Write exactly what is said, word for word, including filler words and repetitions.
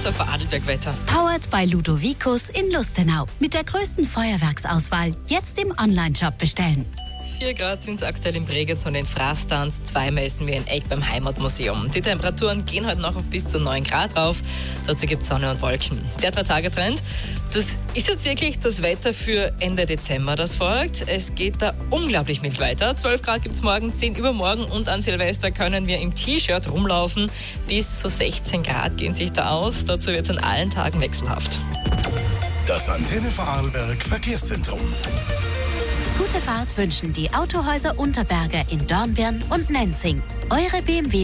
unser Vorarlberg-Wetter. Powered by Ludovicus in Lustenau. Mit der größten Feuerwerksauswahl. Jetzt im Online-Shop bestellen. vier Grad sind es aktuell im Bregenz und in Frastanz. Zwei messen wir in Eck beim Heimatmuseum. Die Temperaturen gehen heute noch auf bis zu neun Grad rauf. Dazu gibt es Sonne und Wolken. Der Drei-Tage-Trend. Das ist jetzt wirklich das Wetter für Ende Dezember, das folgt. Es geht da unglaublich mild weiter. zwölf Grad gibt es morgen, zehn übermorgen und an Silvester können wir im T-Shirt rumlaufen. Bis zu sechzehn Grad gehen sich da aus. Dazu wird es an allen Tagen wechselhaft. Das Antenne Vorarlberg Verkehrszentrum. Gute Fahrt wünschen die Autohäuser Unterberger in Dornbirn und Nenzing. Eure B M W